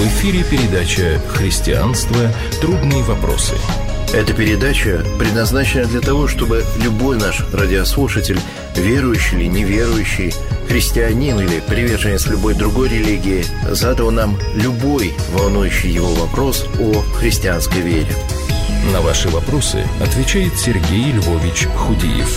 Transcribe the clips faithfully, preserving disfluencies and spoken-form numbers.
В эфире передача «Христианство. Трудные вопросы». Эта передача предназначена для того, чтобы любой наш радиослушатель, верующий или неверующий, христианин или приверженец любой другой религии, задал нам любой волнующий его вопрос о христианской вере. На ваши вопросы отвечает Сергей Львович Худиев.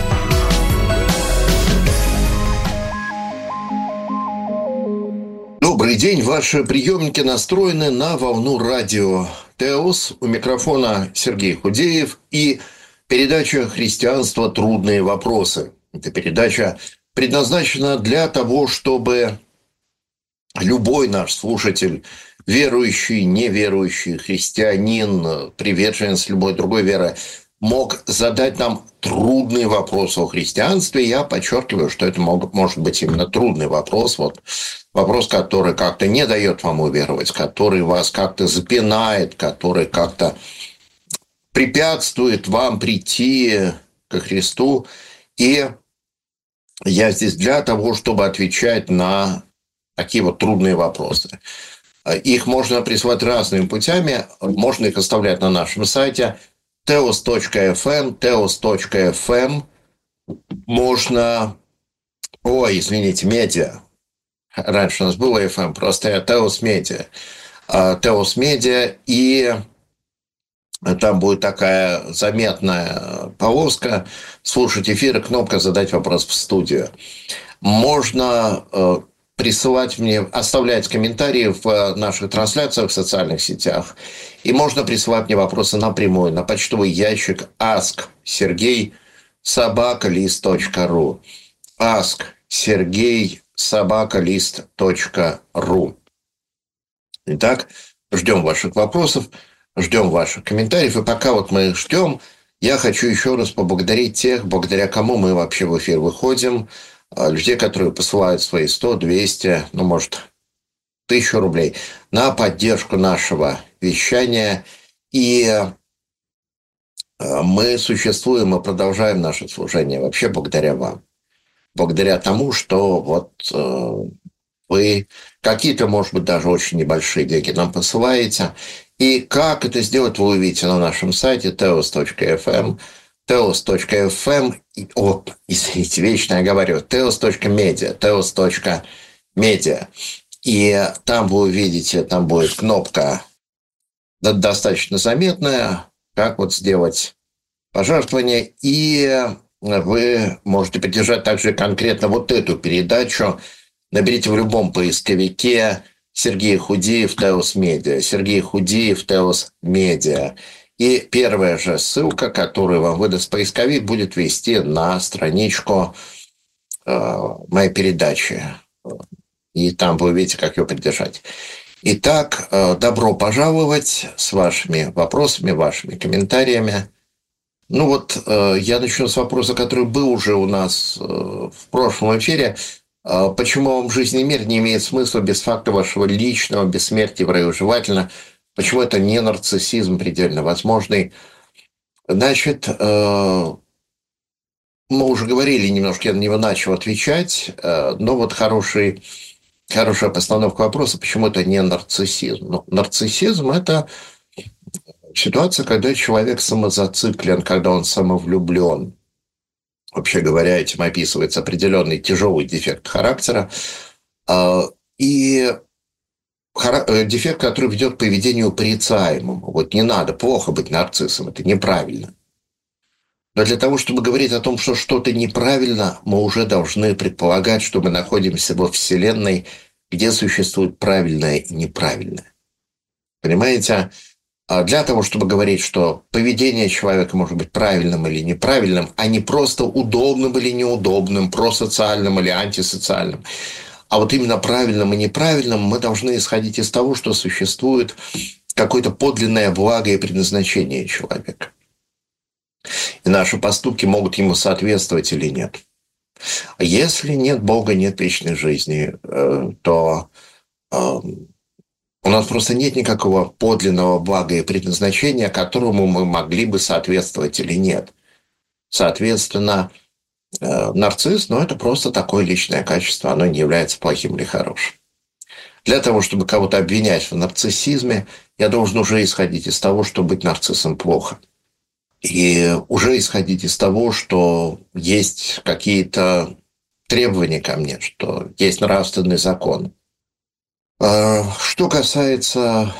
Добрый день. Ваши приемники настроены на волну радио Теос. У микрофона Сергей Худеев и передача «Христианство. Трудные вопросы». Эта передача предназначена для того, чтобы любой наш слушатель, верующий, неверующий, христианин, приверженец любой другой веры, мог задать нам трудный вопрос о христианстве. Я подчеркиваю, что это мог, может быть именно трудный вопрос. Вот вопрос, который как-то не дает вам уверовать, который вас как-то запинает, который как-то препятствует вам прийти ко Христу. И я здесь для того, чтобы отвечать на такие вот трудные вопросы. Их можно присылать разными путями. Можно их оставлять на нашем сайте теос точка эф эм, теос точка эф эм. Можно... Ой, извините, медиа. Раньше у нас было эф эм, просто я Теос Медиа. Теос Медиа, и там будет такая заметная полоска «Слушать эфир» и кнопка «Задать вопрос в студию». Можно присылать мне, оставлять комментарии в наших трансляциях в социальных сетях. И можно присылать мне вопросы напрямую на почтовый ящик ask sergey собака лист точка ру. ask sergey собака лист точка ру. Итак, ждем ваших вопросов, ждем ваших комментариев. И пока вот мы ждем, я хочу еще раз поблагодарить тех, благодаря кому мы вообще в эфир выходим. Людей, которые посылают свои сто, двести, ну, может, тысячу рублей на поддержку нашего вещания. И мы существуем и продолжаем наше служение вообще благодаря вам. Благодаря тому, что вот э, вы какие-то, может быть, даже очень небольшие деньги нам посылаете. И как это сделать, вы увидите на нашем сайте теос точка эф эм, теос точка эф эм, о, извините, вечно я говорю, теос точка медиа, теос точка медиа. И там вы увидите, там будет кнопка достаточно заметная, как вот сделать пожертвование, и вы можете поддержать также конкретно вот эту передачу. Наберите в любом поисковике Сергей Худеев, Теос Медиа, Сергей Худеев, Теос Медиа. И первая же ссылка, которую вам выдаст поисковик, будет вести на страничку э, моей передачи. И там вы увидите, как ее поддержать. Итак, э, добро пожаловать с вашими вопросами, вашими комментариями. Ну вот, э, я начну с вопроса, который был уже у нас э, в прошлом эфире. Э, почему вам жизнь и мир не имеет смысла без факта вашего личного бессмертия в раю желательно? Почему это не нарциссизм предельно возможный? Значит, э, мы уже говорили немножко, я на него начал отвечать, э, но вот хороший, хорошая постановка вопроса, почему это не нарциссизм? Ну, нарциссизм – это ситуация, когда человек самозациклен, когда он самовлюблен. Вообще говоря, этим описывается определенный тяжелый дефект характера. Э, и дефект, который ведет к поведению порицаемому. Вот не надо, плохо быть нарциссом, это неправильно. Но для того, чтобы говорить о том, что что-то неправильно, мы уже должны предполагать, что мы находимся во Вселенной, где существует правильное и неправильное. Понимаете? А для того, чтобы говорить, что поведение человека может быть правильным или неправильным, а не просто удобным или неудобным, просоциальным или антисоциальным, а вот именно правильным и неправильным, мы должны исходить из того, что существует какое-то подлинное благо и предназначение человека. И наши поступки могут ему соответствовать или нет. Если нет Бога, нет вечной жизни, то у нас просто нет никакого подлинного блага и предназначения, которому мы могли бы соответствовать или нет. Соответственно, нарцисс, но это просто такое личное качество, оно не является плохим или хорошим. Для того, чтобы кого-то обвинять в нарциссизме, я должен уже исходить из того, что быть нарциссом плохо. И уже исходить из того, что есть какие-то требования ко мне, что есть нравственный закон. Что касается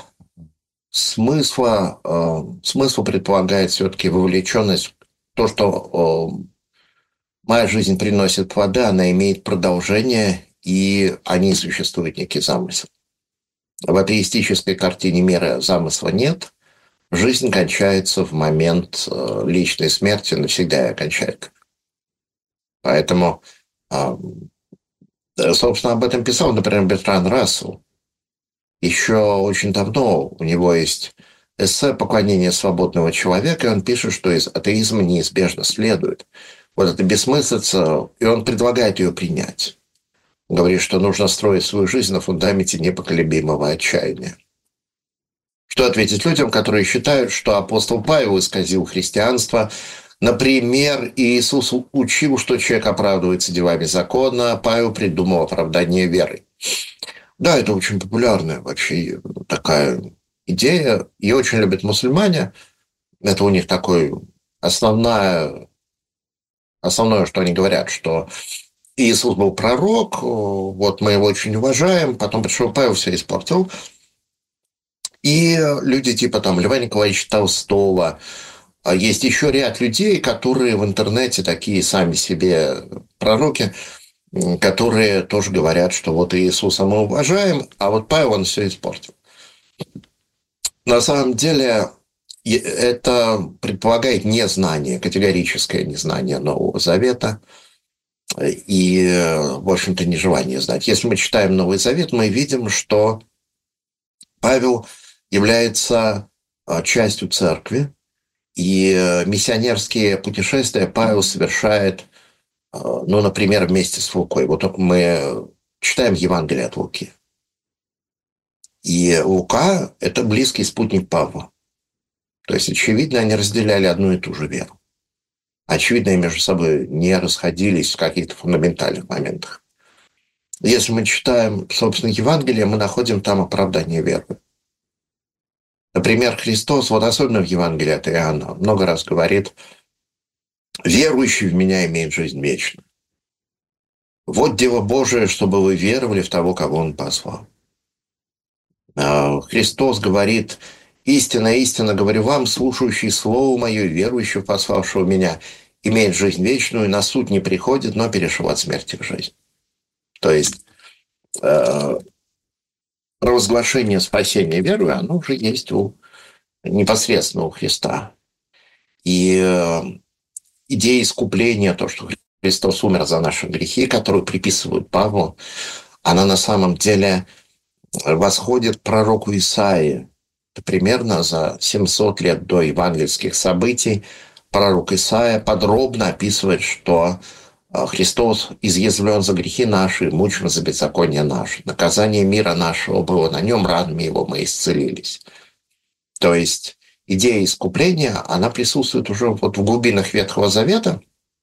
смысла, смысл предполагает все-таки вовлеченность. То, что моя жизнь приносит плоды, она имеет продолжение, и о ней существует некий замысел. В атеистической картине мира замысла нет. Жизнь кончается в момент личной смерти, навсегда и окончательно. Поэтому, собственно, об этом писал, например, Бертран Рассел. Еще очень давно у него есть эссе «Поклонение свободного человека», и он пишет, что из атеизма неизбежно следует вот эта бессмыслица, и он предлагает ее принять. Он говорит, что нужно строить свою жизнь на фундаменте непоколебимого отчаяния. Что ответить людям, которые считают, что апостол Павел исказил христианство? Например, Иисус учил, что человек оправдывается делами закона, а Павел придумал оправдание верой. Да, это очень популярная вообще такая идея. Ее очень любят мусульмане. Это у них такой основная, основное, что они говорят, что Иисус был пророк, вот мы его очень уважаем, потом пришел Павел, все испортил. И люди типа там Льва Николаевича Толстого. Есть еще ряд людей, которые в интернете такие сами себе пророки, которые тоже говорят, что вот Иисуса мы уважаем, а вот Павел, он все испортил. На самом деле это предполагает незнание, категорическое незнание Нового Завета и, в общем-то, нежелание знать. Если мы читаем Новый Завет, мы видим, что Павел является частью церкви, и миссионерские путешествия Павел совершает, ну, например, вместе с Лукой. Вот мы читаем Евангелие от Луки. И Лука – это близкий спутник Павла. То есть, очевидно, они разделяли одну и ту же веру. Очевидно, они между собой не расходились в каких-то фундаментальных моментах. Если мы читаем, собственно, Евангелие, мы находим там оправдание веры. Например, Христос, вот особенно в Евангелии от Иоанна, много раз говорит: «Верующий в Меня имеет жизнь вечную. Вот дело Божие, чтобы вы веровали в того, кого Он послал». Христос говорит: «Истинно, истинно говорю вам, слушающий Слово Мое, верующий в пославшего Меня, имеет жизнь вечную, и на суд не приходит, но перешел от смерти к жизни». То есть провозглашение спасения верой, оно уже есть у, непосредственно у Христа. И идея искупления, то, что Христос умер за наши грехи, которую приписывают Павлу, она на самом деле восходит к пророку Исаии. Это примерно за семьсот лет до евангельских событий пророк Исаия подробно описывает, что Христос изъязвлен за грехи наши, мучим за беззаконие наше. Наказание мира нашего было на нем, ранами его мы исцелились. То есть идея искупления, она присутствует уже вот в глубинах Ветхого Завета,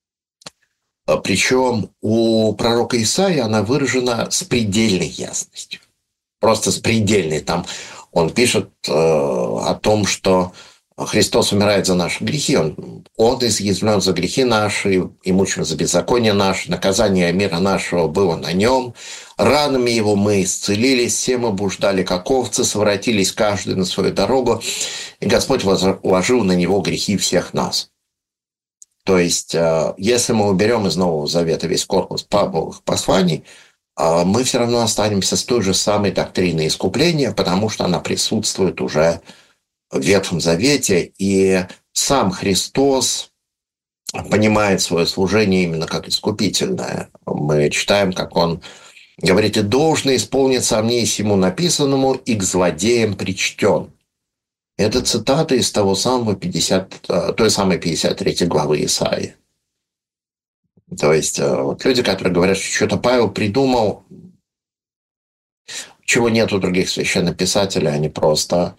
причем у пророка Исаии она выражена с предельной ясностью. Просто с предельной. Там он пишет э, о том, что Христос умирает за наши грехи, Он, он изъязвлен за грехи наши, и мучим за беззаконие наше, наказание мира нашего было на нем, ранами его мы исцелились, все мы блуждали, как овцы, совратились каждый на свою дорогу, и Господь возложил на него грехи всех нас. То есть, если мы уберем из Нового Завета весь корпус Павловых посланий, мы все равно останемся с той же самой доктриной искупления, потому что она присутствует уже в Ветхом Завете, и сам Христос понимает свое служение именно как искупительное. Мы читаем, как Он говорит: «И должно исполниться о мне и сему написанному, и к злодеям причтен». Это цитата из того самого пятьдесят, той самой пятьдесят третьей главы Исаии. То есть вот люди, которые говорят, что что-то Павел придумал, чего нет у других священнописателей, они просто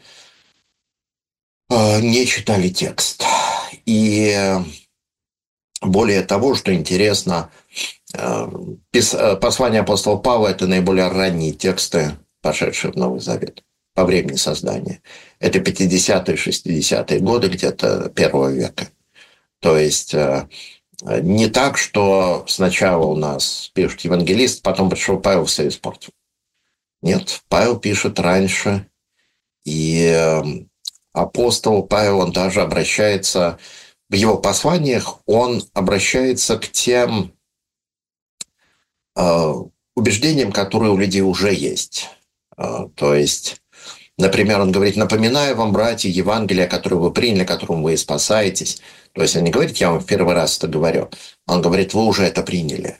не читали текст. И более того, что интересно, послание апостола Павла – это наиболее ранние тексты пошедшие в Новый Завет по времени создания. Это пятидесятые, шестидесятые годы где-то первого века. То есть не так, что сначала у нас пишет евангелист, потом пришел Павел, все испортил. Нет, Павел пишет раньше, и апостол Павел, он даже обращается, в его посланиях он обращается к тем э, убеждениям, которые у людей уже есть. Э, то есть, например, он говорит: напоминаю вам, братья, Евангелие, которое вы приняли, которым вы и спасаетесь. То есть он не говорит: я вам в первый раз это говорю. Он говорит: вы уже это приняли.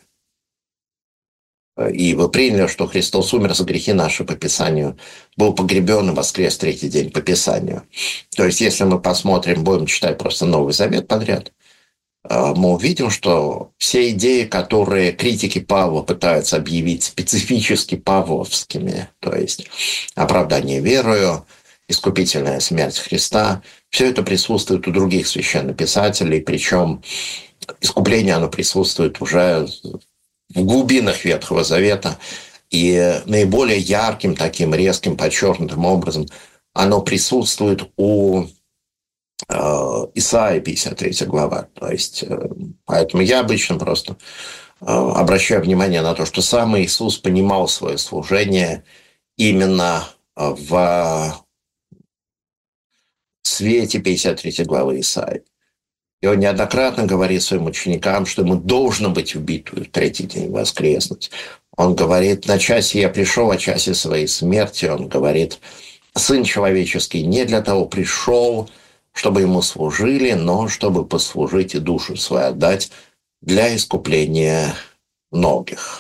И вы приняли, что Христос умер за грехи наши по Писанию, был погребен и воскрес третий день по Писанию. То есть, если мы посмотрим, будем читать просто Новый Завет подряд, мы увидим, что все идеи, которые критики Павла пытаются объявить специфически павловскими, то есть оправдание верою, искупительная смерть Христа, все это присутствует у других священнописателей, причем искупление, оно присутствует уже в глубинах Ветхого Завета, и наиболее ярким, таким резким, подчеркнутым образом оно присутствует у э, Исаии, пятьдесят третья глава. То есть, э, поэтому я обычно просто э, обращаю внимание на то, что сам Иисус понимал свое служение именно в свете пятьдесят третьей главы Исаии. И он неоднократно говорит своим ученикам, что ему должно быть в битву в третий день воскреснуть. Он говорит: на часе я пришел, о часе своей смерти. Он говорит: Сын человеческий не для того пришел, чтобы ему служили, но чтобы послужить и душу свою отдать для искупления многих.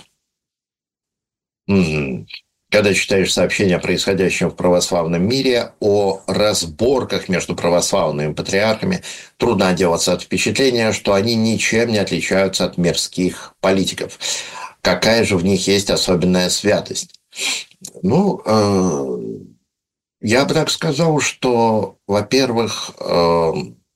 Угу. Когда читаешь сообщения о происходящем в православном мире, о разборках между православными патриархами, трудно отделаться от впечатления, что они ничем не отличаются от мирских политиков. Какая же в них есть особенная святость? Ну, э, я бы так сказал, что, во-первых, э,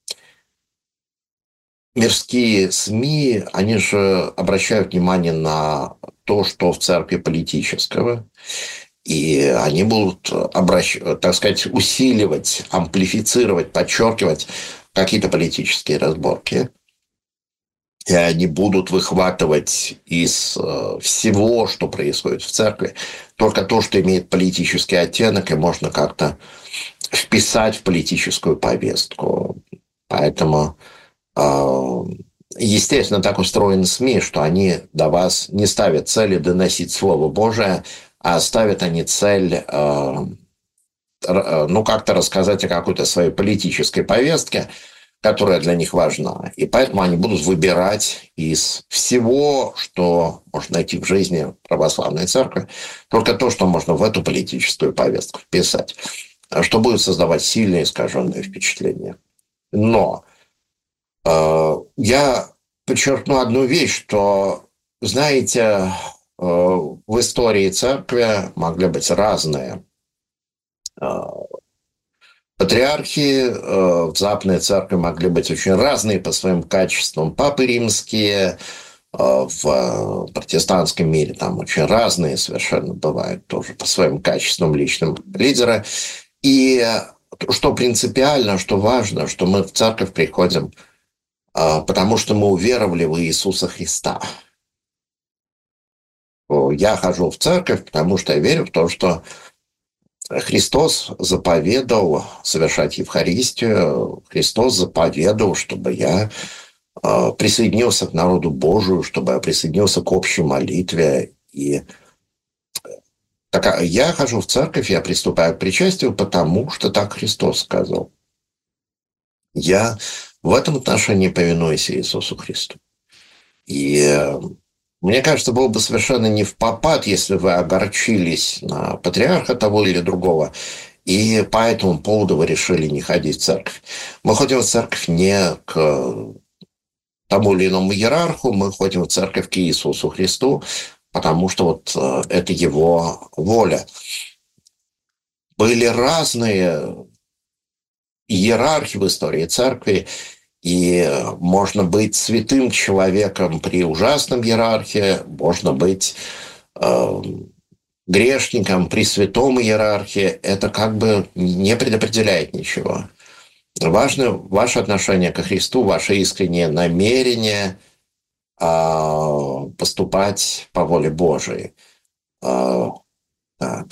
мирские СМИ, они же обращают внимание на то, что в церкви политического, и они будут, обращ... так сказать, усиливать, амплифицировать, подчеркивать какие-то политические разборки. И они будут выхватывать из всего, что происходит в церкви, только то, что имеет политический оттенок, и можно как-то вписать в политическую повестку. Поэтому... Естественно, так устроены СМИ, что они до вас не ставят цели доносить Слово Божие, а ставят они цель, э, ну, как-то рассказать о какой-то своей политической повестке, которая для них важна. И поэтому они будут выбирать из всего, что можно найти в жизни православной церкви, только то, что можно в эту политическую повестку вписать, что будет создавать сильное искаженное впечатление. Но я подчеркну одну вещь, что, знаете, в истории церкви могли быть разные патриархи, в Западной церкви могли быть очень разные по своим качествам. Папы римские, в протестантском мире там очень разные совершенно бывают тоже по своим качествам личным лидеры. И что принципиально, что важно, что мы в церковь приходим потому что мы уверовали в Иисуса Христа. Я хожу в церковь, потому что я верю в то, что Христос заповедал совершать Евхаристию, Христос заповедал, чтобы я присоединился к народу Божию, чтобы я присоединился к общей молитве. И так, я хожу в церковь, я приступаю к причастию, потому что так Христос сказал. Я в этом отношении повинуюсь Иисусу Христу. И мне кажется, было бы совершенно не впопад, если вы огорчились на патриарха того или другого, и по этому поводу вы решили не ходить в церковь. Мы ходим в церковь не к тому или иному иерарху, мы ходим в церковь к Иисусу Христу, потому что вот это Его воля. Были разные иерархи в истории церкви, и можно быть святым человеком при ужасном иерархе, можно быть э, грешником, при святом иерархии, это как бы не предопределяет ничего. Важно ваше отношение ко Христу, ваше искреннее намерение а, поступать по воле Божией. А, так.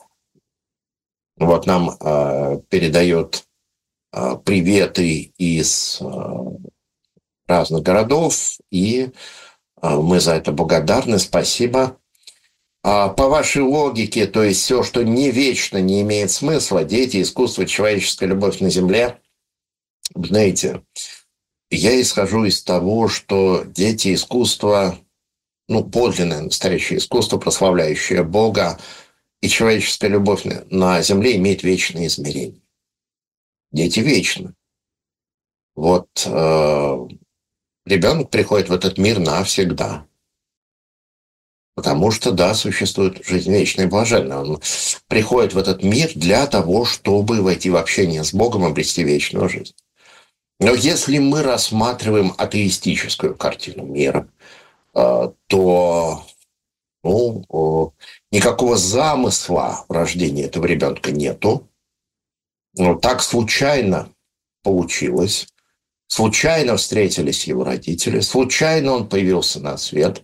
Вот нам а, передают а, приветы из а, разных городов, и а, мы за это благодарны. Спасибо. А, по вашей логике, то есть все, что не вечно, не имеет смысла, дети, искусство, человеческая любовь на земле, знаете, я исхожу из того, что дети, искусство, ну, подлинное, настоящее искусство, прославляющее Бога, и человеческая любовь на земле имеет вечное измерение. Дети вечны. Вот э, ребенок приходит в этот мир навсегда. Потому что, да, существует жизнь вечная и блаженная. Он приходит в этот мир для того, чтобы войти в общение с Богом, обрести вечную жизнь. Но если мы рассматриваем атеистическую картину мира, то ну, никакого замысла в рождении этого ребенка нету. Ну, так случайно получилось. Случайно встретились его родители. Случайно он появился на свет.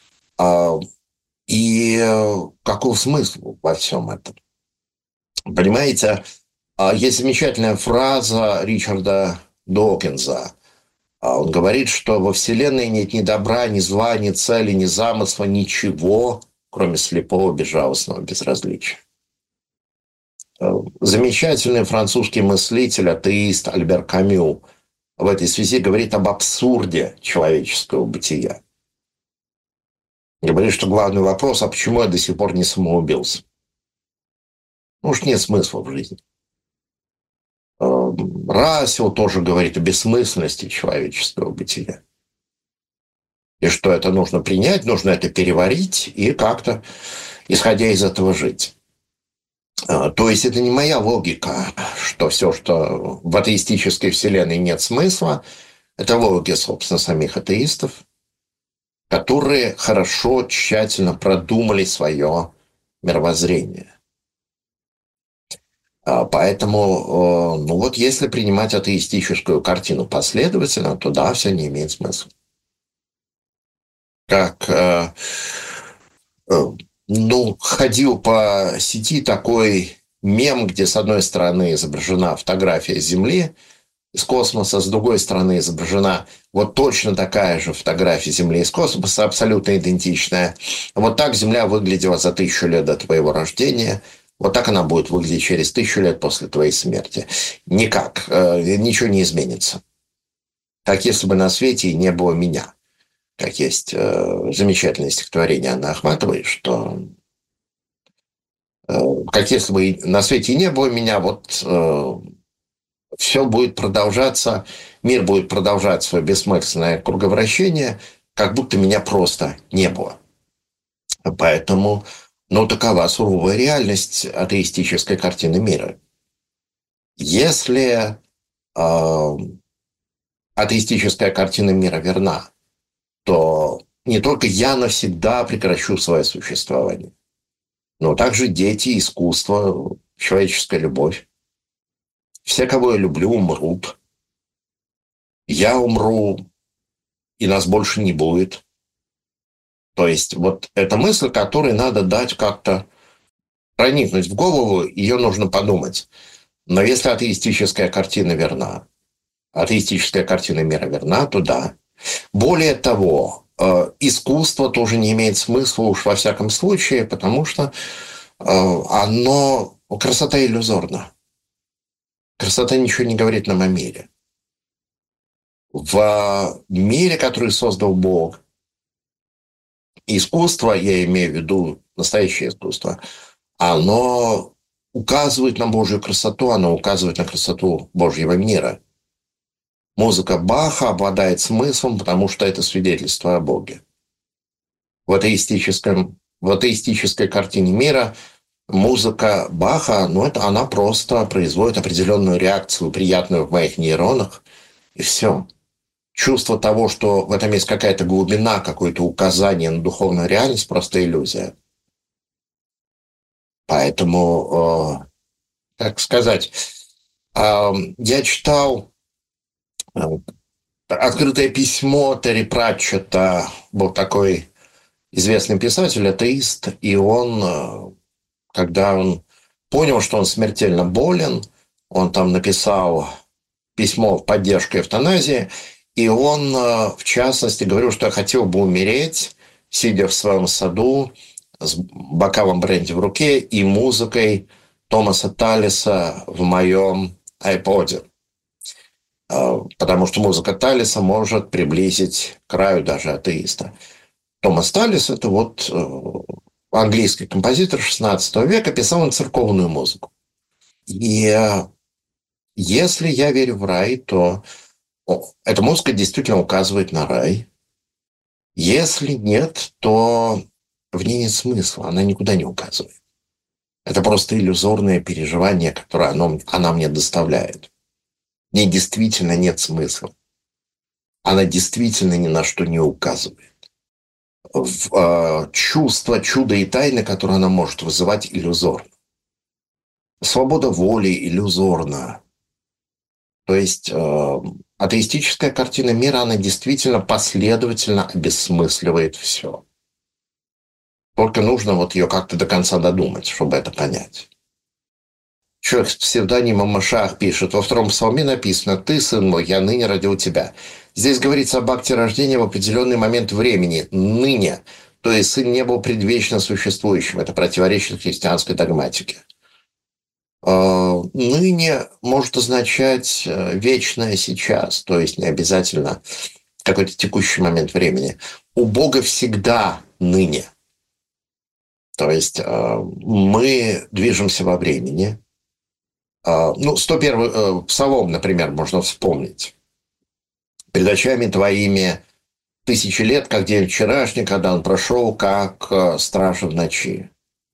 И каков смысл во всем этом? Понимаете, есть замечательная фраза Ричарда Докинза. Он говорит, что во Вселенной нет ни добра, ни зла, ни цели, ни замысла, ничего, кроме слепого, безжалостного безразличия. Замечательный французский мыслитель, атеист Альбер Камю в этой связи говорит об абсурде человеческого бытия. Говорит, что главный вопрос, а почему я до сих пор не самоубился? Может, нет смысла в жизни. Рассел тоже говорит о бессмысленности человеческого бытия. И что это нужно принять, нужно это переварить и как-то, исходя из этого, жить. То есть это не моя логика, что все, что в атеистической вселенной нет смысла, это логика, собственно, самих атеистов, которые хорошо, тщательно продумали свое мировоззрение. Поэтому, ну вот, если принимать атеистическую картину последовательно, то да, все не имеет смысла. Как, ну, ходил по сети такой мем, где с одной стороны изображена фотография Земли из космоса, с другой стороны изображена вот точно такая же фотография Земли из космоса, абсолютно идентичная. Вот так Земля выглядела за тысячу лет до твоего рождения. Вот так она будет выглядеть через тысячу лет после твоей смерти. Никак. Ничего не изменится. Как если бы на свете не было меня. Как есть замечательное стихотворение Анны Ахматовой, что как если бы на свете не было меня, вот все будет продолжаться, мир будет продолжать свое бессмысленное круговращение, как будто меня просто не было. Поэтому, ну, такова суровая реальность атеистической картины мира. Если э, атеистическая картина мира верна, то не только я навсегда прекращу свое существование, но также дети, искусство, человеческая любовь. Все, кого я люблю, умрут. Я умру, и нас больше не будет. То есть вот эта мысль, которой надо дать как-то проникнуть в голову, ее нужно подумать. Но если атеистическая картина верна, атеистическая картина мира верна, то да. Более того, искусство тоже не имеет смысла уж во всяком случае, потому что оно, красота иллюзорна. Красота ничего не говорит нам о мире. В мире, который создал Бог, искусство, я имею в виду настоящее искусство, оно указывает на Божью красоту, оно указывает на красоту Божьего мира. Музыка Баха обладает смыслом, потому что это свидетельство о Боге. В атеистическом, в атеистической картине мира музыка Баха, ну, это она просто производит определенную реакцию, приятную в моих нейронах, и все. Чувство того, что в этом есть какая-то глубина, какое-то указание на духовную реальность, просто иллюзия. Поэтому, э, как сказать, э, я читал э, «Открытое письмо» Терри Пратчетта, был такой известный писатель, атеист, и он, э, когда он понял, что он смертельно болен, он там написал письмо в поддержку эвтаназии, и он, э, в частности, говорил, что я хотел бы умереть, сидя в своем саду, с бокалом бренди в руке и музыкой Томаса Талиса в моем айподе. Потому что музыка Талиса может приблизить к краю даже атеиста. Томас Талис – это вот английский композитор шестнадцатого века, писал он церковную музыку. И если я верю в рай, то эта музыка действительно указывает на рай. Если нет, то в ней нет смысла, она никуда не указывает. Это просто иллюзорное переживание, которое оно, она мне доставляет. В ней действительно нет смысла. Она действительно ни на что не указывает. В, э, чувство, чудо и тайны, которые она может вызывать, иллюзорно. Свобода воли иллюзорна. То есть э, атеистическая картина мира, она действительно последовательно обесмысливает все. Только нужно вот ее как-то до конца додумать, чтобы это понять. Человек с псевдонимом Машах пишет: во втором псалме написано: «Ты, сын мой, я ныне родил тебя». Здесь говорится об акте рождения в определенный момент времени, ныне. То есть сын не был предвечно существующим. Это противоречит христианской догматике. Ныне может означать вечное сейчас, то есть не обязательно какой-то текущий момент времени. У Бога всегда ныне. То есть мы движемся во времени. Ну, сто первый псалом, например, можно вспомнить. «Перед очами твоими тысячи лет, как день вчерашний, когда он прошел, как стража в ночи».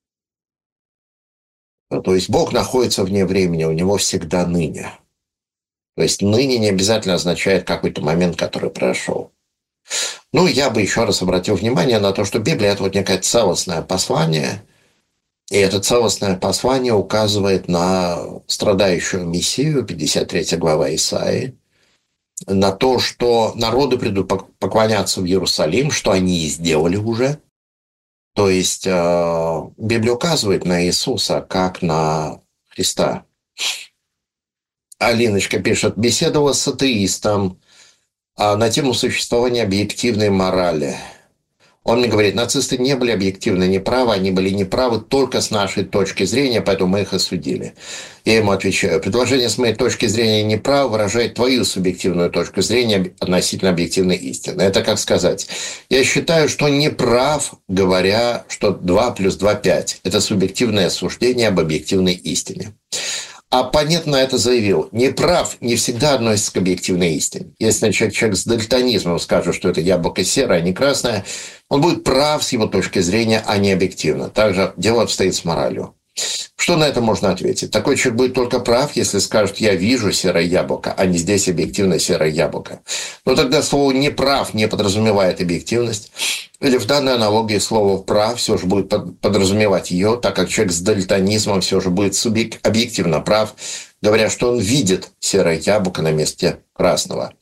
То есть Бог находится вне времени, у него всегда ныне. То есть ныне не обязательно означает какой-то момент, который прошел. Ну, я бы еще раз обратил внимание на то, что Библия – это вот некое целостное послание, и это целостное послание указывает на страдающую Мессию, пятьдесят третья глава Исаии, на то, что народы придут поклоняться в Иерусалим, что они и сделали уже. То есть Библия указывает на Иисуса как на Христа. Алиночка пишет: беседовала с атеистом на тему существования объективной морали. Он мне говорит: нацисты не были объективно неправы, они были неправы только с нашей точки зрения, поэтому мы их осудили. Я ему отвечаю: предложение с моей точки зрения неправо выражает твою субъективную точку зрения относительно объективной истины. Это как сказать: я считаю, что не прав, говоря, что два плюс два – пять. Это субъективное суждение об объективной истине. Оппонент на это заявил: неправ не всегда относится к объективной истине. Если человек, человек с дальтонизмом скажет, что это яблоко серое, а не красное, он будет прав с его точки зрения, а не объективно. Также дело обстоит с моралью. Что на это можно ответить? Такой человек будет только прав, если скажет: я вижу серое яблоко, а не здесь объективно серое яблоко. Но тогда слово «неправ» не подразумевает объективность. Или в данной аналогии слово «прав» все же будет подразумевать ее, так как человек с дальтонизмом все же будет субъект, объективно прав, говоря, что он видит серое яблоко на месте красного.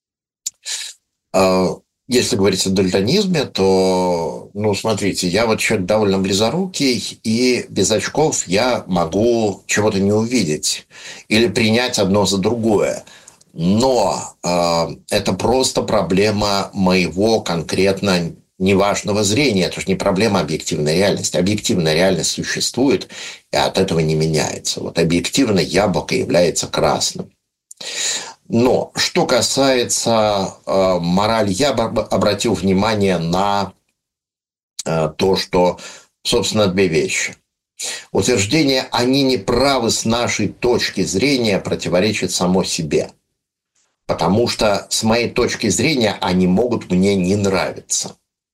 Если говорить о дальтонизме, то, ну, смотрите, я вот человек довольно близорукий, и без очков я могу чего-то не увидеть или принять одно за другое. Но э, это просто проблема моего конкретно неважного зрения. Это же не проблема объективной реальности. Объективная реальность существует, и от этого не меняется. Вот объективно яблоко является красным. Но что касается э, морали, я бы обратил внимание на э, то, что, собственно, две вещи. Утверждение «они не правы с нашей точки зрения» противоречит само себе. Потому что с моей точки зрения они могут мне не нравиться.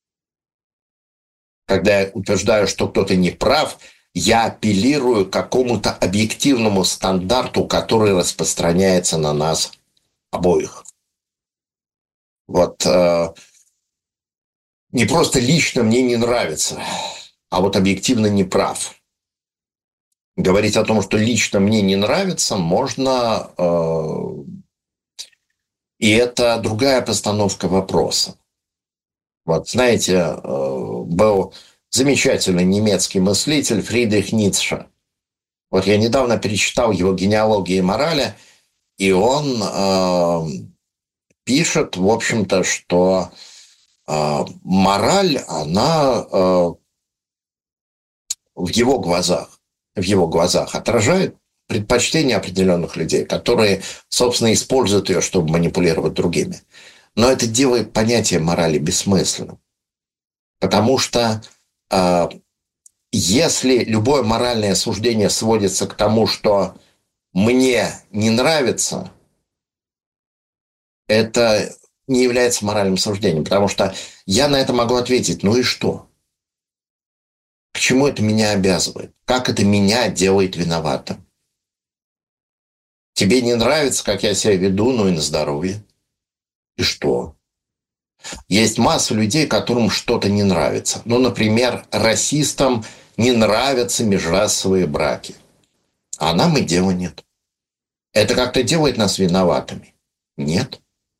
Когда я утверждаю, что кто-то не прав, я апеллирую к какому-то объективному стандарту, который распространяется на нас обоих. Вот э, не просто лично мне не нравится, а вот объективно не прав. Говорить о том, что лично мне не нравится, можно, э, и это другая постановка вопроса. Вот, знаете, э, был замечательный немецкий мыслитель Фридрих Ницше. Вот я недавно перечитал его «Генеалогия морали», и он э, пишет, в общем-то, что э, мораль, она э, в его глазах, в его глазах отражает предпочтения определенных людей, которые, собственно, используют ее, чтобы манипулировать другими. Но это делает понятие морали бессмысленным. Потому что э, если любое моральное суждение сводится к тому, что мне не нравится, это не является моральным суждением, потому что я на это могу ответить, ну и что? К чему это меня обязывает? Как это меня делает виноватым? Тебе не нравится, как я себя веду, ну и на здоровье. И что? Есть масса людей, которым что-то не нравится. Ну, например, расистам не нравятся межрасовые браки. А нам и дела нет. Это как-то делает нас виноватыми? Нет.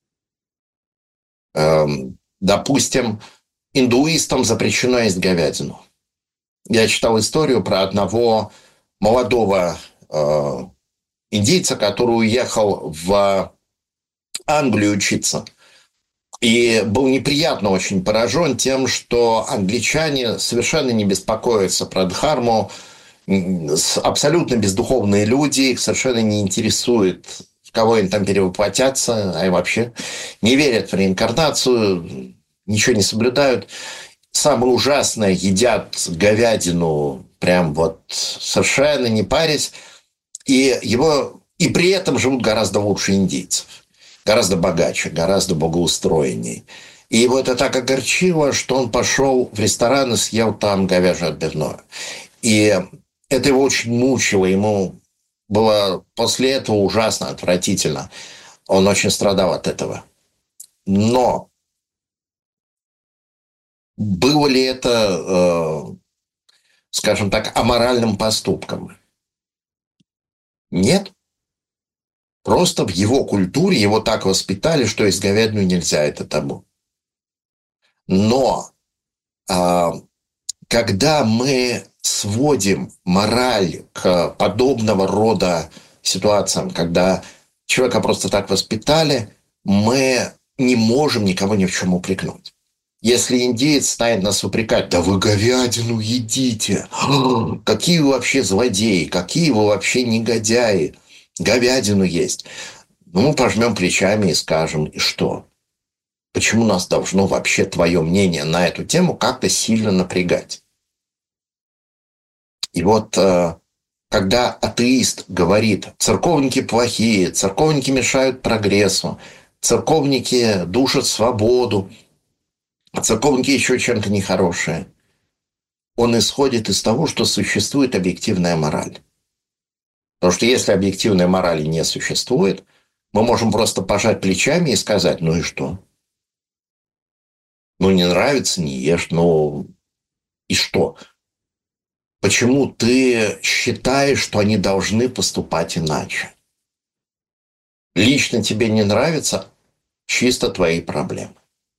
Эм, допустим, индуистам запрещено есть говядину. Я читал историю про одного молодого э, индийца, который уехал в Англию учиться. И был неприятно очень поражен тем, что англичане совершенно не беспокоятся про дхарму, абсолютно бездуховные люди, их совершенно не интересует, в кого они там перевоплотятся, а и вообще не верят в реинкарнацию, ничего не соблюдают. Самое ужасное, едят говядину, прям вот совершенно не парясь, и, его, и при этом живут гораздо лучше индийцев. Гораздо богаче, гораздо богоустроенней. И его это так огорчило, что он пошел в ресторан и съел там говяжье отбивное. И это его очень мучило. Ему было после этого ужасно, отвратительно. Он очень страдал от этого. Но было ли это, скажем так, аморальным поступком? Нет. Просто в его культуре его так воспитали, что есть говядину нельзя, это табу. Но а, когда мы сводим мораль к подобного рода ситуациям, когда человека просто так воспитали, мы не можем никого ни в чем упрекнуть. Если индеец станет нас упрекать, да вы говядину едите, какие вы вообще злодеи, какие вы вообще негодяи, говядину есть. Ну, мы пожмем плечами и скажем, и что? Почему нас должно вообще твое мнение на эту тему как-то сильно напрягать? И вот когда атеист говорит, церковники плохие, церковники мешают прогрессу, церковники душат свободу, а церковники еще чем-то нехорошие, он исходит из того, что существует объективная мораль. Потому что если объективной морали не существует, мы можем просто пожать плечами и сказать, ну и что? Ну, не нравится, не ешь, ну и что? Почему ты считаешь, что они должны поступать иначе? Лично тебе не нравится, чисто твои проблемы.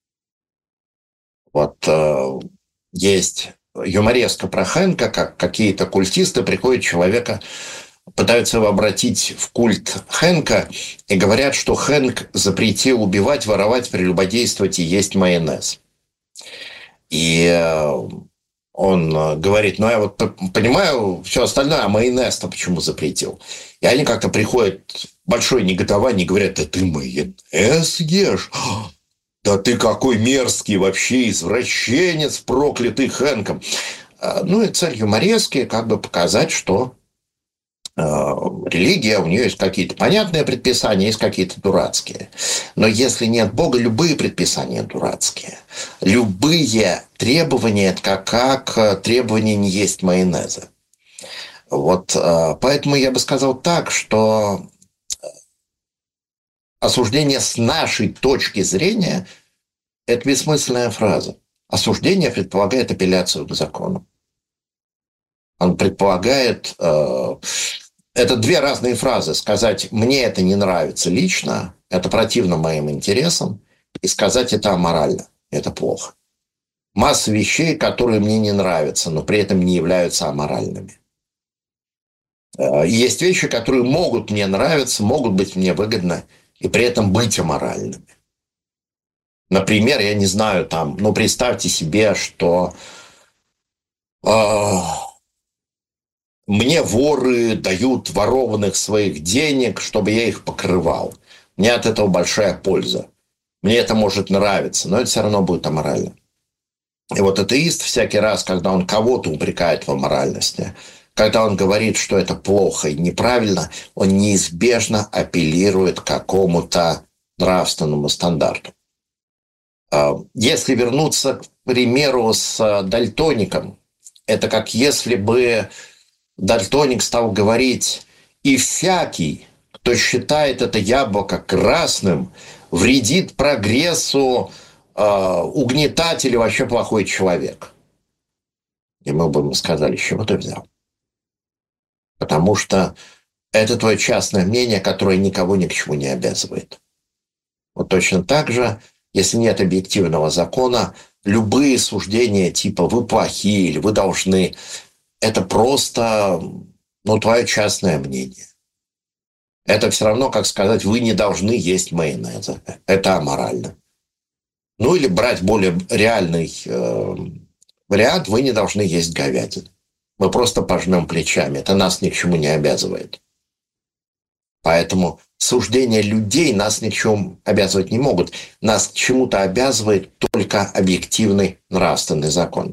Вот э, есть юмореска про Хэнка, как какие-то культисты приходят человека, пытаются его обратить в культ Хэнка и говорят, что Хэнк запретил убивать, воровать, прелюбодействовать и есть майонез. И он говорит, ну я вот понимаю все остальное, а майонез-то почему запретил? И они как-то приходят в большое негодование и говорят, да ты майонез ешь? Да ты какой мерзкий вообще извращенец, проклятый Хэнком. Ну и цель юморески как бы показать, что религия, у нее есть какие-то понятные предписания, есть какие-то дурацкие. Но если нет Бога, любые предписания дурацкие. Любые требования, это как, как требования не есть майонеза. Вот, поэтому я бы сказал так, что осуждение с нашей точки зрения – это бессмысленная фраза. Осуждение предполагает апелляцию к закону. Он предполагает... Э, это две разные фразы. Сказать «мне это не нравится лично», это противно моим интересам, и сказать «это аморально», это плохо. Масса вещей, которые мне не нравятся, но при этом не являются аморальными. Есть вещи, которые могут мне нравиться, могут быть мне выгодны, и при этом быть аморальными. Например, я не знаю, там, ну, представьте себе, что э, мне воры дают ворованных своих денег, чтобы я их покрывал. Мне от этого большая польза. Мне это может нравиться, но это все равно будет аморально. И вот атеист всякий раз, когда он кого-то упрекает в аморальности, когда он говорит, что это плохо и неправильно, он неизбежно апеллирует к какому-то нравственному стандарту. Если вернуться, к примеру, с дальтоником, это как если бы дальтоник стал говорить: «И всякий, кто считает это яблоко красным, вредит прогрессу, угнетать или вообще плохой человек». И мы бы ему сказали: с чего ты взял? Потому что это твое частное мнение, которое никого ни к чему не обязывает. Вот точно так же, если нет объективного закона, любые суждения типа «вы плохие» или «вы должны» – это просто, ну, твое частное мнение. Это все равно, как сказать «вы не должны есть майонез». Это аморально. Ну, или брать более реальный э, вариант: вы не должны есть говядину. Мы просто пожмем плечами. Это нас ни к чему не обязывает. Поэтому суждения людей нас ни к чему обязывать не могут. Нас к чему-то обязывает только объективный нравственный закон.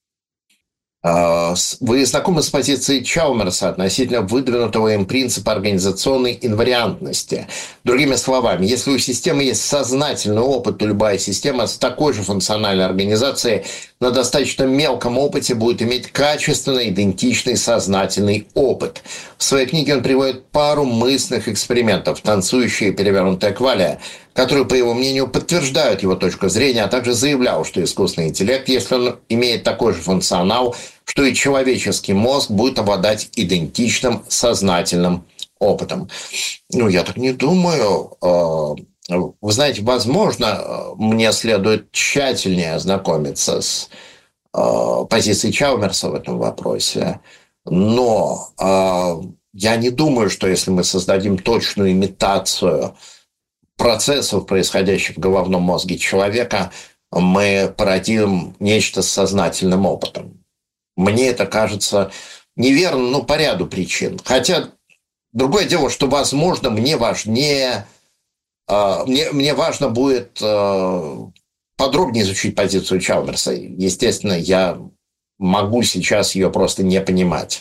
Вы знакомы с позицией Чалмерса относительно выдвинутого им принципа организационной инвариантности? Другими словами, если у системы есть сознательный опыт, то любая система с такой же функциональной организацией на достаточно мелком опыте будет иметь качественно идентичный сознательный опыт. В своей книге он приводит пару мысленных экспериментов «Танцующая и перевернутая квалия», которые, по его мнению, подтверждают его точку зрения, а также заявлял, что искусственный интеллект, если он имеет такой же функционал, что и человеческий мозг, будет обладать идентичным сознательным опытом. Ну, я так не думаю. Вы знаете, возможно, мне следует тщательнее ознакомиться с позицией Чалмерса в этом вопросе, но я не думаю, что если мы создадим точную имитацию процессов, происходящих в головном мозге человека, мы породим нечто с сознательным опытом. Мне это кажется неверно, но по ряду причин. Хотя другое дело, что, возможно, мне важнее, мне, мне важно будет подробнее изучить позицию Чалмерса. Естественно, я могу сейчас ее просто не понимать.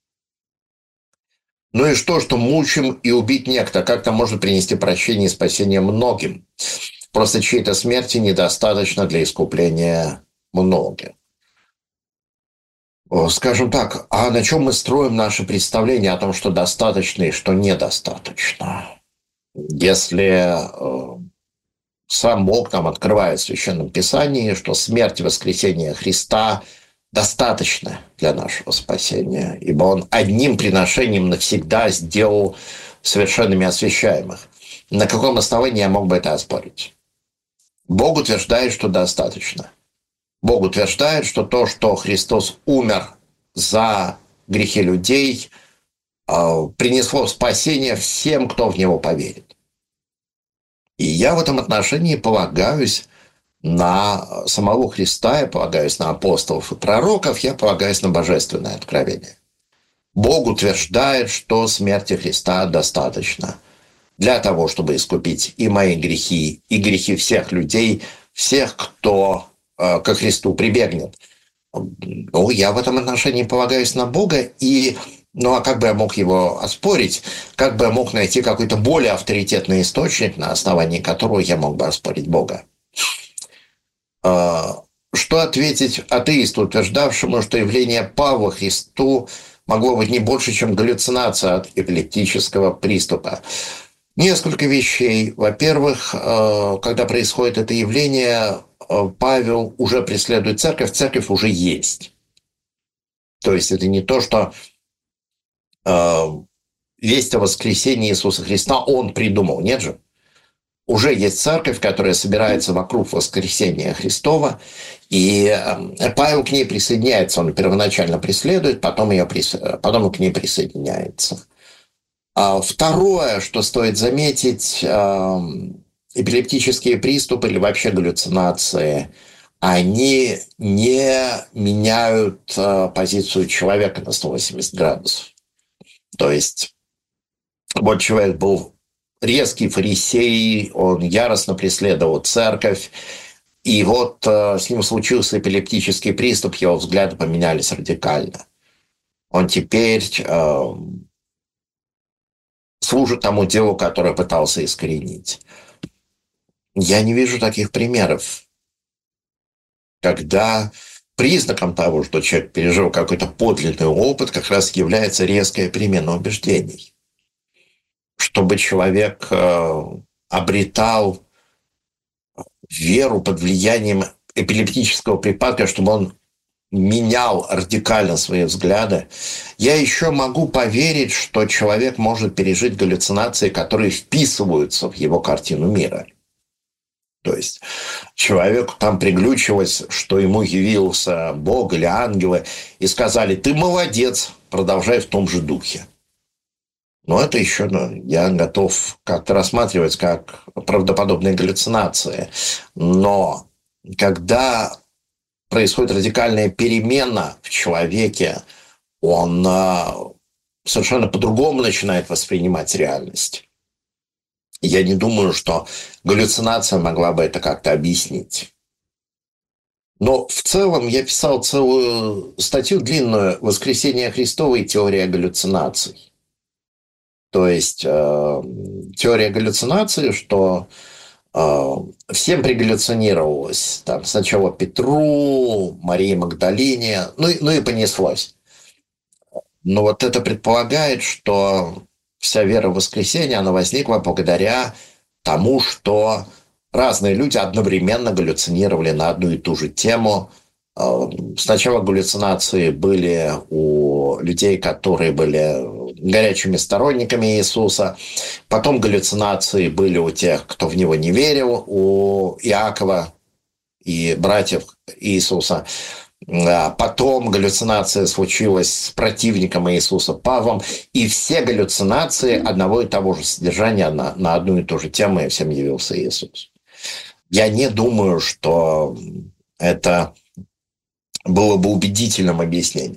Ну и что, что мучим и убить некто как-то может принести прощение и спасение многим. Просто чьей-то смерти недостаточно для искупления многих. Скажем так, а на чем мы строим наше представление о том, что достаточно и что недостаточно? Если э, сам Бог нам открывает в Священном Писании, что смерть и воскресение Христа достаточно для нашего спасения, ибо Он одним приношением навсегда сделал совершенными освящаемых. На каком основании я мог бы это оспорить? Бог утверждает, что достаточно. Бог утверждает, что то, что Христос умер за грехи людей, принесло спасение всем, кто в Него поверит. И я в этом отношении полагаюсь на самого Христа, я полагаюсь на апостолов и пророков, я полагаюсь на божественное откровение. Бог утверждает, что смерти Христа достаточно для того, чтобы искупить и мои грехи, и грехи всех людей, всех, кто э, ко Христу прибегнет. Ну, я в этом отношении полагаюсь на Бога, и, ну, а как бы я мог его оспорить? Как бы я мог найти какой-то более авторитетный источник, на основании которого я мог бы оспорить Бога? Что ответить атеисту, утверждавшему, что явление Павла Христу могло быть не больше, чем галлюцинация от эпилептического приступа? Несколько вещей. Во-первых, когда происходит это явление, Павел уже преследует церковь, церковь уже есть. То есть это не то, что э, весть о воскресении Иисуса Христа он придумал. Нет же. Уже есть церковь, которая собирается вокруг воскресения Христова, и Павел к ней присоединяется. Он первоначально преследует, потом, ее прис... потом к ней присоединяется. А второе, что стоит заметить, эпилептические приступы или вообще галлюцинации, они не меняют позицию человека на сто восемьдесят градусов. То есть вот человек был резкий фарисей, он яростно преследовал церковь, и вот э, с ним случился эпилептический приступ, его взгляды поменялись радикально. Он теперь э, служит тому делу, которое пытался искоренить. Я не вижу таких примеров, когда признаком того, что человек пережил какой-то подлинный опыт, как раз является резкая перемена убеждений. Чтобы человек э, обретал веру под влиянием эпилептического припадка, чтобы он менял радикально свои взгляды. Я еще могу поверить, что человек может пережить галлюцинации, которые вписываются в его картину мира. То есть человеку там приглючилось, что ему явился Бог или ангелы, и сказали: «Ты молодец, продолжай в том же духе». Но это еще, ну, я готов как-то рассматривать как правдоподобные галлюцинации. Но когда происходит радикальная перемена в человеке, он совершенно по-другому начинает воспринимать реальность. Я не думаю, что галлюцинация могла бы это как-то объяснить. Но в целом я писал целую статью длинную «Воскресение Христово и теория галлюцинаций». То есть э, теория галлюцинации, что э, всем пригаллюцинировалось. Там сначала Петру, Марии Магдалине, ну, и- ну и понеслось. Но вот это предполагает, что вся вера в воскресение, она возникла благодаря тому, что разные люди одновременно галлюцинировали на одну и ту же тему. Э, Сначала галлюцинации были у людей, которые были горячими сторонниками Иисуса. Потом галлюцинации были у тех, кто в него не верил, у Иакова и братьев Иисуса. А Потом галлюцинация случилась с противником Иисуса Павлом. И все галлюцинации одного и того же содержания на, на одну и ту же тему, и всем явился Иисус. Я не думаю, что это было бы убедительным объяснением.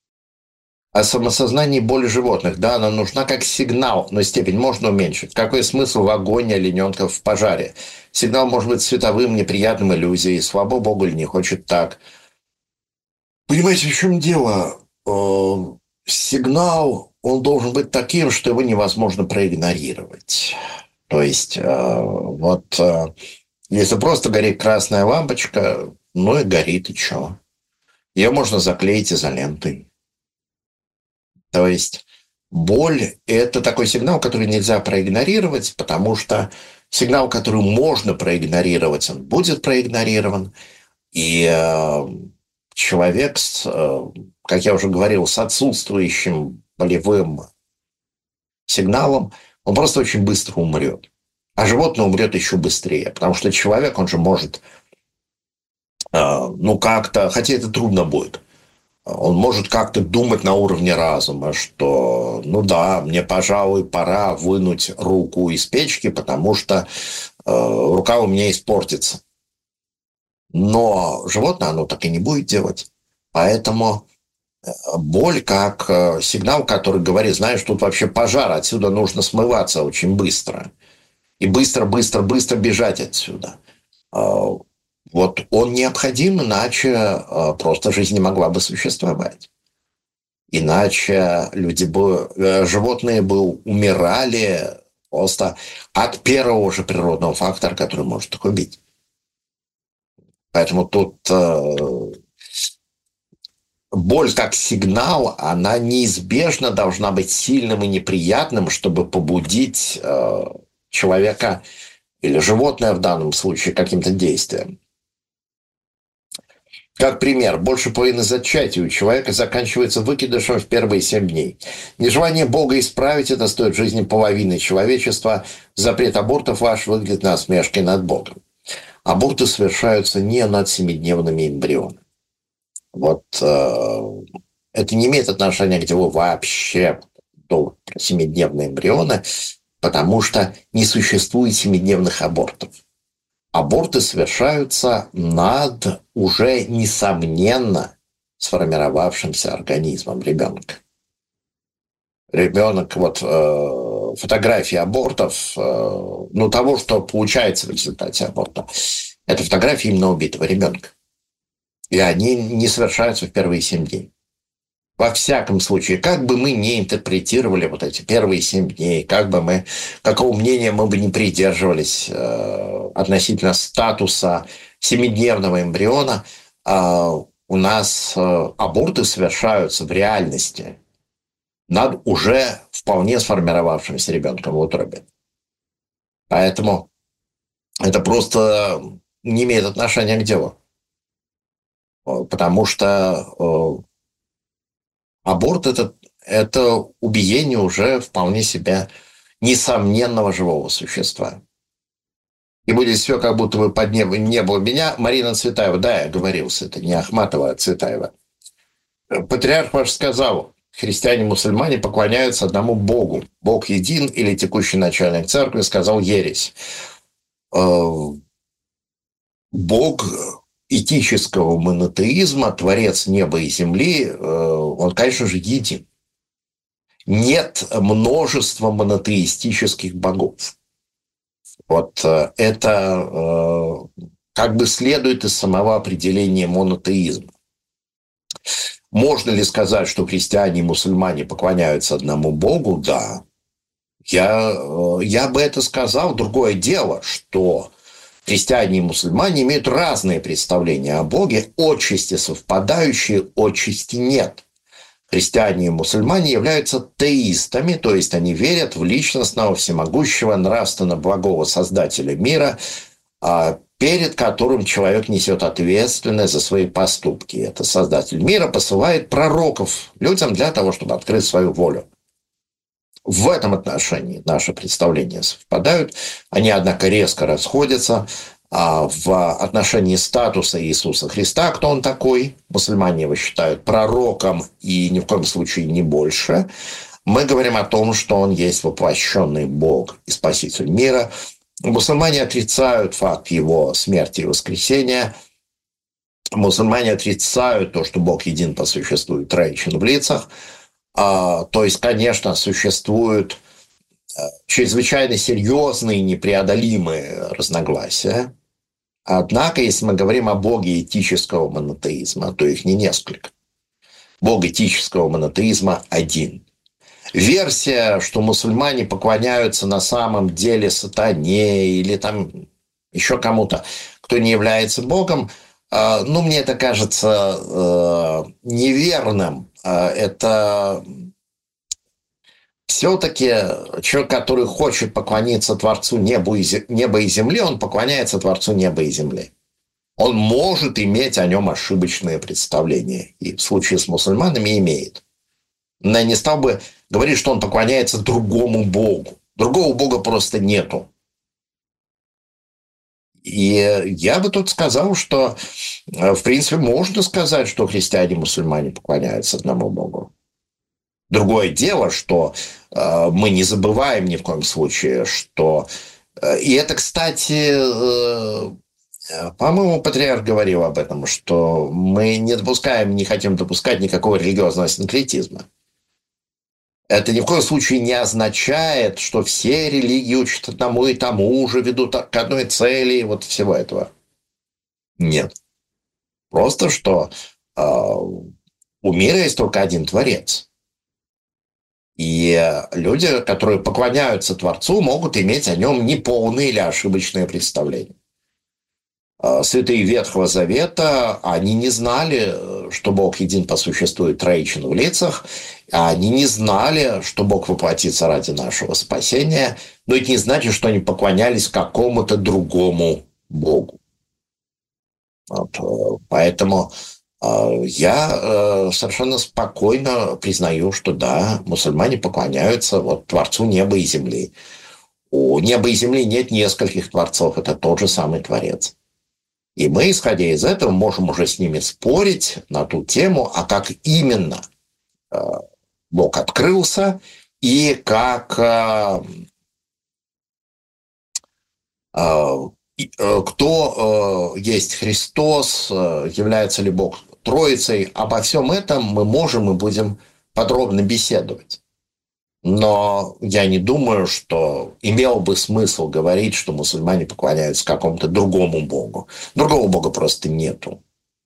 О самосознании боли животных. Да, она нужна как сигнал, но степень можно уменьшить. Какой смысл в агонии олененка в пожаре? Сигнал может быть световым, неприятным, иллюзией. Слава Богу, или не хочет так. Понимаете, в чем дело? Э, Сигнал, он должен быть таким, что его невозможно проигнорировать. То есть, э, вот, э, если просто горит красная лампочка, ну и горит, и что? Ее можно заклеить изолентой. То есть боль – это такой сигнал, который нельзя проигнорировать, потому что сигнал, который можно проигнорировать, он будет проигнорирован. И э, человек, с, э, как я уже говорил, с отсутствующим болевым сигналом, он просто очень быстро умрет. А животное умрет еще быстрее, потому что человек, он же может, э, ну как-то, хотя это трудно будет, он может как-то думать на уровне разума, что, ну да, мне, пожалуй, пора вынуть руку из печки, потому что э, рука у меня испортится. Но животное, оно так и не будет делать. Поэтому боль как э, сигнал, который говорит: знаешь, тут вообще пожар, отсюда нужно смываться очень быстро. И быстро, быстро, быстро бежать отсюда. Э, Вот он необходим, иначе э, просто жизнь не могла бы существовать. Иначе люди бы, э, животные бы умирали просто от первого же природного фактора, который может их убить. Поэтому тут э, боль как сигнал, она неизбежно должна быть сильным и неприятным, чтобы побудить э, человека или животное в данном случае каким-то действием. Как пример, больше половины зачатий у человека заканчивается выкидышем в первые семь дней. Нежелание Бога исправить это стоит жизни половины человечества. Запрет абортов ваш выглядит насмешкой над Богом. Аборты совершаются не над семидневными эмбрионами. Вот э, это не имеет отношения к делу вообще до семидневные эмбрионы, потому что не существует семидневных абортов. Аборты совершаются над уже несомненно сформировавшимся организмом ребенка. Ребенок, вот э, фотографии абортов, э, ну того, что получается в результате аборта, это фотографии именно убитого ребенка. И они не совершаются в первые семь дней. Во всяком случае, как бы мы ни интерпретировали вот эти первые семь дней, как бы мы, какого мнения мы бы не придерживались э, относительно статуса семидневного эмбриона, э, у нас э, аборты совершаются в реальности над уже вполне сформировавшимся ребенком в утробе. Поэтому это просто не имеет отношения к делу. Потому что э, аборт это, – это убиение уже вполне себе несомненного живого существа. И будет все, как будто бы под небо не было меня. Марина Цветаева, да, я говорился, это не Ахматова, а Цветаева. Патриарх ваш сказал, христиане-мусульмане поклоняются одному Богу. Бог един или текущий начальник церкви сказал ересь. Бог этического монотеизма, творец неба и земли, он, конечно же, един. Нет множества монотеистических богов. Вот это как бы следует из самого определения монотеизма. Можно ли сказать, что христиане и мусульмане поклоняются одному Богу? Да. Я, я бы это сказал. Другое дело, что христиане и мусульмане имеют разные представления о Боге, отчасти совпадающие, отчасти нет. Христиане и мусульмане являются теистами, то есть они верят в личностного, всемогущего, нравственно благого Создателя мира, перед которым человек несет ответственность за свои поступки. Это Создатель мира посылает пророков людям для того, чтобы открыть свою волю. В этом отношении наши представления совпадают. Они, однако, резко расходятся. А в отношении статуса Иисуса Христа, кто он такой, мусульмане его считают пророком и ни в коем случае не больше. Мы говорим о том, что он есть воплощенный Бог и Спаситель мира. Мусульмане отрицают факт его смерти и воскресения. Мусульмане отрицают то, что Бог един по существу и троичен в лицах. То есть, конечно, существуют чрезвычайно серьезные, непреодолимые разногласия. Однако, если мы говорим о боге этического монотеизма, то их не несколько. Бог этического монотеизма один. Версия, что мусульмане поклоняются на самом деле сатане или там еще кому-то, кто не является Богом, ну, мне это кажется неверным. Это все-таки человек, который хочет поклониться Творцу неба и земли, он поклоняется Творцу неба и земли. Он может иметь о нем ошибочные представления. И в случае с мусульманами имеет. Но я не стал бы говорить, что он поклоняется другому Богу. Другого Бога просто нету. И я бы тут сказал, что, в принципе, можно сказать, что христиане и мусульмане поклоняются одному Богу. Другое дело, что э, мы не забываем ни в коем случае, что... Э, и это, кстати, э, по-моему, патриарх говорил об этом, что мы не допускаем, не хотим допускать никакого религиозного синкретизма. Это ни в коем случае не означает, что все религии учат одному и тому же, ведут к одной цели, вот всего этого. Нет. Просто, что э, у мира есть только один Творец. И люди, которые поклоняются Творцу, могут иметь о нем неполные или ошибочные представления. Святые Ветхого Завета, они не знали, что Бог един по существу и троичен в лицах, они не знали, что Бог воплотится ради нашего спасения, но это не значит, что они поклонялись какому-то другому Богу. Вот, поэтому я совершенно спокойно признаю, что да, мусульмане поклоняются вот Творцу неба и земли. У неба и земли нет нескольких творцов, это тот же самый Творец. И мы, исходя из этого, можем уже с ними спорить на ту тему, а как именно Бог открылся и как кто есть Христос, является ли Бог Троицей. Обо всем этом мы можем и будем подробно беседовать. Но я не думаю, что имело бы смысл говорить, что мусульмане поклоняются какому-то другому богу. Другого бога просто нету.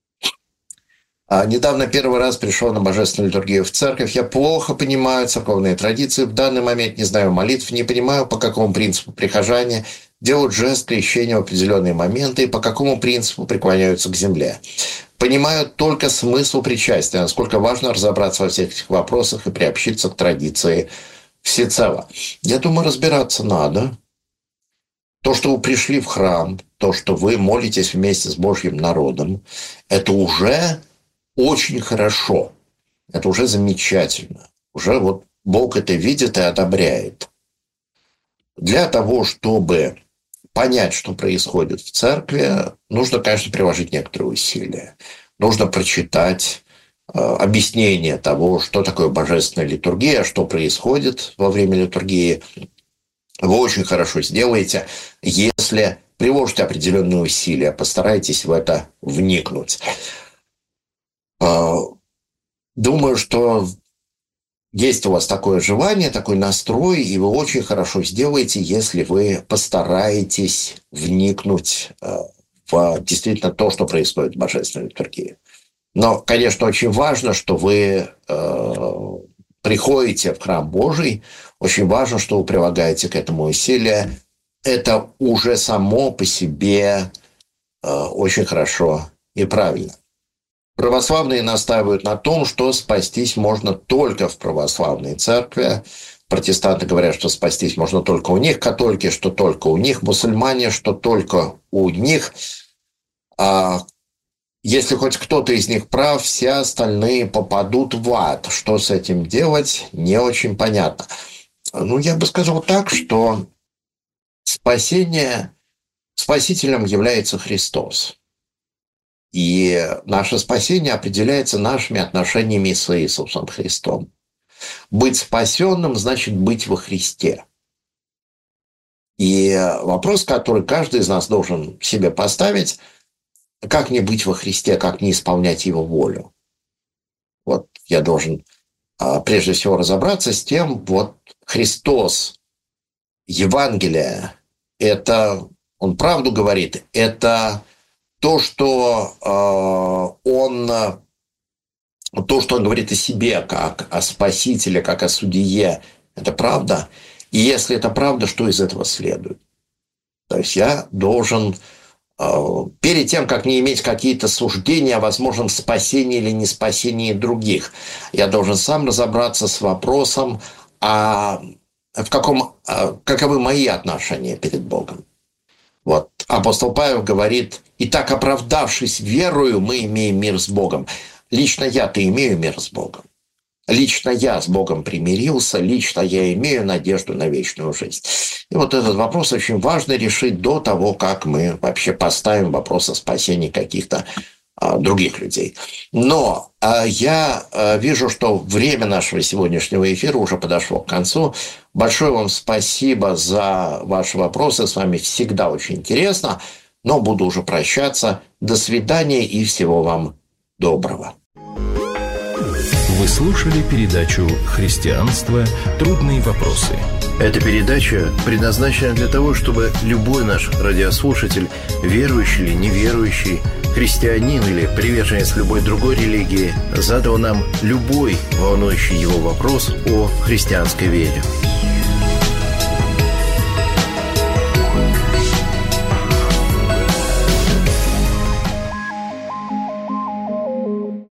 А недавно первый раз пришел на божественную литургию в церковь. Я плохо понимаю церковные традиции. В данный момент не знаю молитв, не понимаю, по какому принципу прихожане делают жест крещения в определенные моменты и по какому принципу преклоняются к земле. Понимаю только смысл причастия, насколько важно разобраться во всех этих вопросах и приобщиться к традиции всецело. Я думаю, разбираться надо. То, что вы пришли в храм, то, что вы молитесь вместе с Божьим народом, это уже очень хорошо. Это уже замечательно. Уже вот Бог это видит и одобряет. Для того, чтобы понять, что происходит в церкви, нужно, конечно, приложить некоторые усилия. Нужно прочитать э, объяснение того, что такое божественная литургия, что происходит во время литургии. Вы очень хорошо сделаете, если приложите определенные усилия, постарайтесь в это вникнуть. Э, думаю, что есть у вас такое желание, такой настрой, и вы очень хорошо сделаете, если вы постараетесь вникнуть в действительно то, что происходит в божественной литургии. Но, конечно, очень важно, что вы э, приходите в храм Божий, очень важно, что вы прилагаете к этому усилия. Это уже само по себе э, очень хорошо и правильно. Православные настаивают на том, что спастись можно только в православной церкви. Протестанты говорят, что спастись можно только у них. Католики, что только у них. Мусульмане, что только у них. А если хоть кто-то из них прав, все остальные попадут в ад. Что с этим делать, не очень понятно. Ну, я бы сказал так, что спасение, спасителем является Христос. И наше спасение определяется нашими отношениями с Иисусом Христом. Быть спасенным значит быть во Христе. И вопрос, который каждый из нас должен себе поставить, как не быть во Христе, как не исполнять Его волю. Вот я должен прежде всего разобраться с тем, вот Христос, Евангелие, это, Он правду говорит, это то, что э, он, то, что он говорит о себе, как о Спасителе, как о Судье, это правда. И если это правда, что из этого следует? То есть я должен, э, перед тем, как не иметь какие-то суждения о возможном спасении или не спасении других, я должен сам разобраться с вопросом, а в каком, а, каковы мои отношения перед Богом. Вот апостол Павел говорит: «Итак, оправдавшись верою, мы имеем мир с Богом». Лично я-то имею мир с Богом. Лично я с Богом примирился, лично я имею надежду на вечную жизнь. И вот этот вопрос очень важно решить до того, как мы вообще поставим вопрос о спасении каких-то а, других людей. Но а, я а, вижу, что время нашего сегодняшнего эфира уже подошло к концу. Большое вам спасибо за ваши вопросы. С вами всегда очень интересно. Но буду уже прощаться. До свидания и всего вам доброго. Вы слушали передачу «Христианство. Трудные вопросы». Эта передача предназначена для того, чтобы любой наш радиослушатель, верующий или неверующий, христианин или приверженец любой другой религии, задал нам любой волнующий его вопрос о христианской вере.